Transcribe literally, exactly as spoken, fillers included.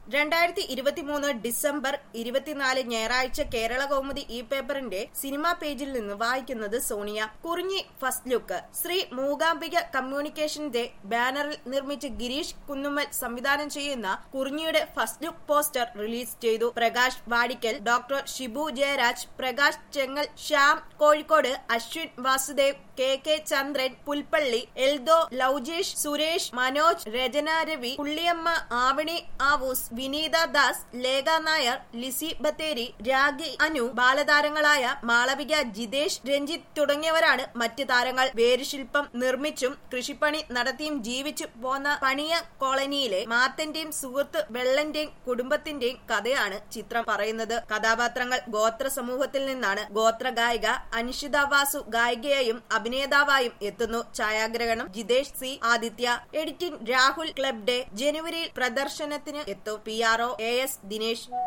രണ്ടായിരത്തി ഇരുപത്തിമൂന്ന് ഡിസംബർ ഇരുപത്തിനാല് ഞായറാഴ്ച കേരള കൗമുദി ഇ പേപ്പറിന്റെ സിനിമാ പേജിൽ നിന്ന് വായിക്കുന്നത് സോണിയ. Kurinji first look. ശ്രീ മൂകാംബിക കമ്മ്യൂണിക്കേഷന്റെ ബാനറിൽ നിർമ്മിച്ച് ഗിരീഷ് കുന്നുമ്മൽ സംവിധാനം ചെയ്യുന്ന കുറിഞ്ഞിയുടെ ഫസ്റ്റ് ലുക്ക് പോസ്റ്റർ റിലീസ് ചെയ്തു. Prakash Vadikkal, doctor Shibu Jayaraj, Prakash Chengal, Shyam Kozhikode, Ashwin Vasudev, K K Chandran, Pulpally, Eldho, Loujesh, Suresh, Manoj, Rachana Ravi, Pulliyamma, Avani Avoos, Vineetha Das, Lekha Nair, Lizzy Bathery, Ragi Anu, ബാലതാരങ്ങളായ മാളവിക, ജിതേഷ്, രഞ്ജിത്ത് തുടങ്ങിയവരാണ് മറ്റ് താരങ്ങൾ. വേരുശില്പം നിർമ്മിച്ചും കൃഷിപ്പണി നടത്തിയും ജീവിച്ചു പോന്ന പണിയ കോളനിയിലെ മാത്തന്റെയും സുഹൃത്ത് വെള്ളന്റെയും കുടുംബത്തിന്റെയും കഥയാണ് ചിത്രം പറയുന്നത്. കഥാപാത്രങ്ങൾ ഗോത്ര സമൂഹത്തിൽ നിന്നാണ്. ഗോത്ര ഗായിക അനിഷിത വാസു ഗായികയായും അഭിനേതാവായും എത്തുന്നു. ഛായാഗ്രഹണം Jithesh C Aditya. Editing Rahul club day. ജനുവരിയിൽ പ്രദർശനത്തിന് എത്തും. P R O A S Dinesh.